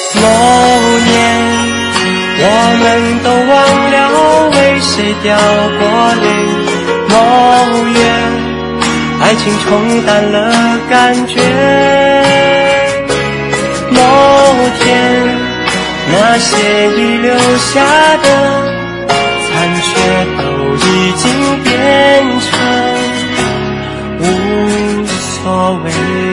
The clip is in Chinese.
某年我们都忘了为谁掉过泪，某月爱情冲淡了感觉，某天那些遗留下的残缺都已经变成无所谓。